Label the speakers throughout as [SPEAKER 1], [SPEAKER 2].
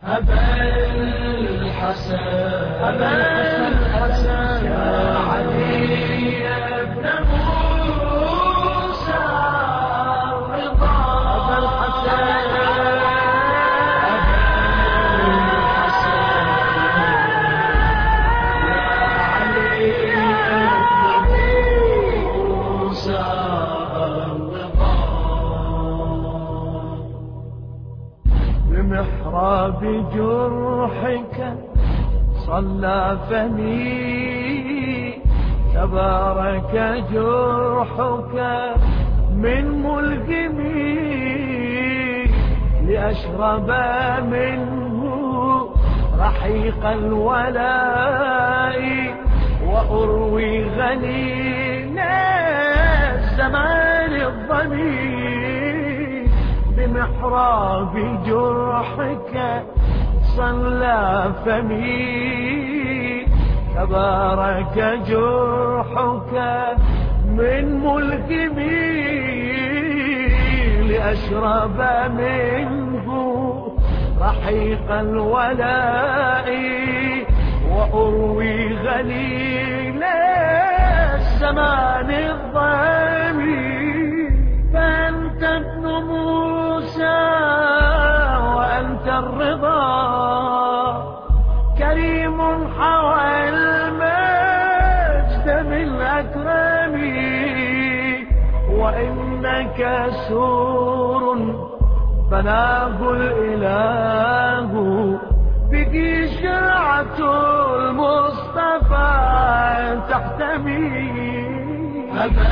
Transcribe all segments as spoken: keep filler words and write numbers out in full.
[SPEAKER 1] أبا الحسن أبا الحسن يا علي ابن موسى الرضا أبا الحسن أبا الحسن يا علي ابن موسى الرضا بمحراب جرحك صلى فمي تبارك جرحك من ملجمي لأشرب منه رحيق الولاء وأروي غليل الزمان الضمير بمحراب جرحك صلى فمي تبارك جرحك من ملجمي لأشرب منه رحيق الولاء وأروي غليل الزمان الضمير فأنت ابن موسى وأنت الرضا كريم حوى المجد من أكرمي وإنك سور بناه الإله بك شرعة المصطفى تحتمي أبا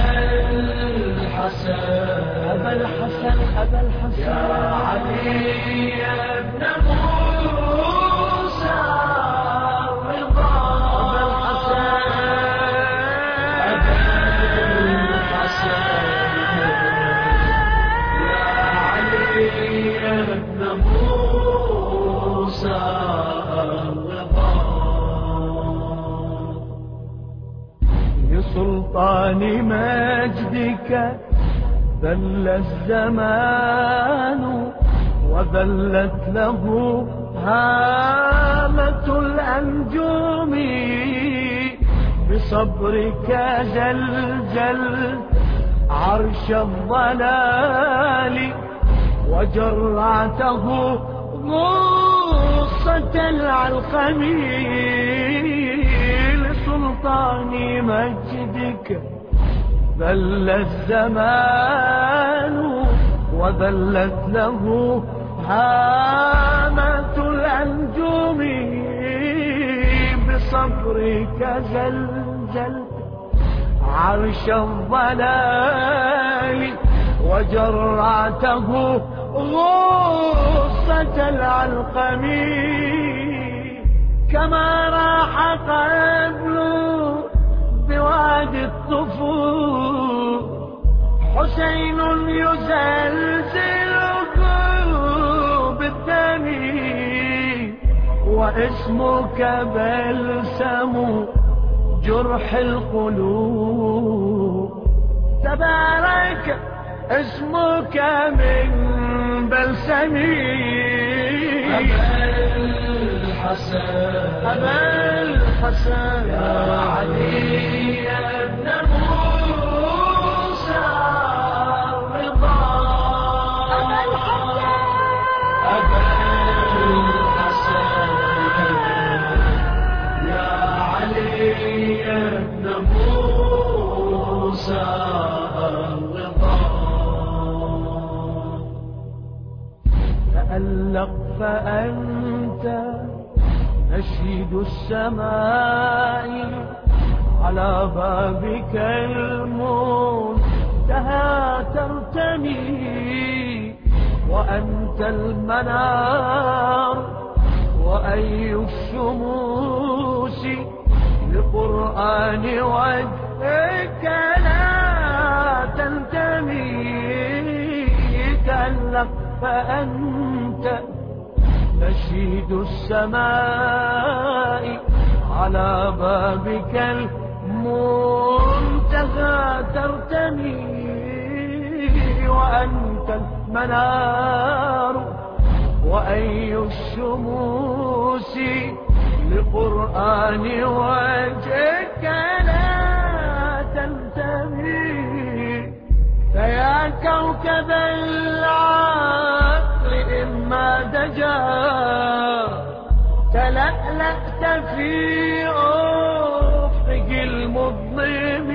[SPEAKER 1] الحسن أبا الحسن أبا الحسن يا علي ابن موسى الرضا أبا الحسن يا علي ابن موسى الرضا بسلطان مجدك ذل الزمان وذلت له هامة الأنجوم بصبرك زلزل عرش الضلال وجرعته غصة العلقم لسلطان مجدك ذل الزمان وذلت له هامة الأنجوم بصبرك زلزل عرش الضلال وجرعته غصة العلقم كما راح قبل بوادي الطفول حسين يزلزله بالدم واسمك بلسم جرح القلوب تبارك اسمك من بلسمي أبا الحسن أبا الحسن يا علي ابن موسى الرضا أبا الحسن أبا الحسن يا علي ابن موسى الرضا تألق فأنت نشيد السماء على بابك المنتهى ترتمي وأنت المنار وأي الشموس لقرآن وجهك لا تنتمي تألق فأنت نشيد السماء على بابك المنتهى ترتمي وأنت المنار وأي الشموس قرآن وجهك لا تنتهي، فيا كوكب العقل إما دجا تلألأت في أفق المظلم،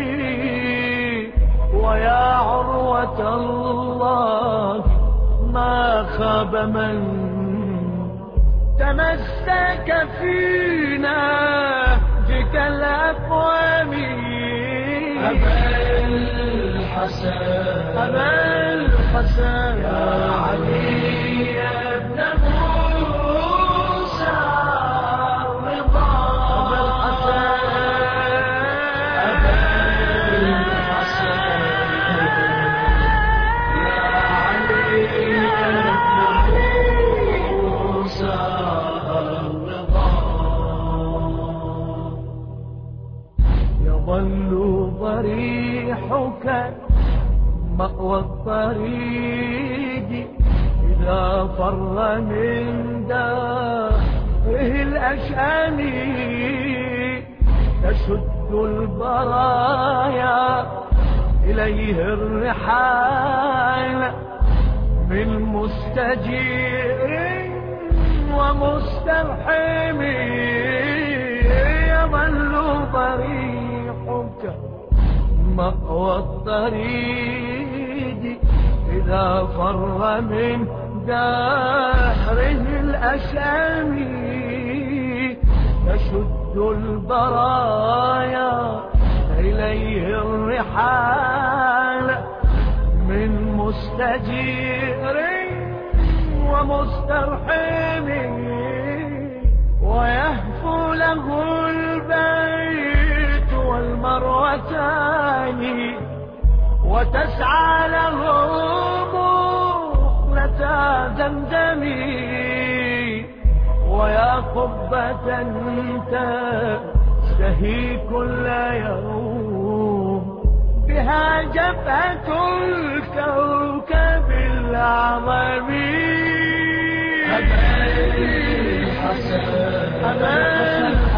[SPEAKER 1] ويا عروة الله ما خاب من تمسك في نهجك الأقوم.
[SPEAKER 2] أبا الحسن
[SPEAKER 1] أبا الحسن
[SPEAKER 2] يا علي بن موسى الرضا.
[SPEAKER 1] أبا الحسن
[SPEAKER 2] أبا الحسن يا علي بن موسى الرضا.
[SPEAKER 1] يظل ضريحك مأوى الطريق إذا فر من داره الأشأم، تشد البرايا إليه الرحال من مستجير ومسترحم. يظل ضريحك مأوى الطريق إذا فر من دهره الأشام، تشد البرايا إليه الرحال من مستجير ومسترحم، ويهفو له البيت والمروتان، وتسعى له مخلة زمزم، ويا قبة تشتهي كل يوم بها جبهة الكوكب الأعظم.
[SPEAKER 2] أبا الحسن
[SPEAKER 1] أبا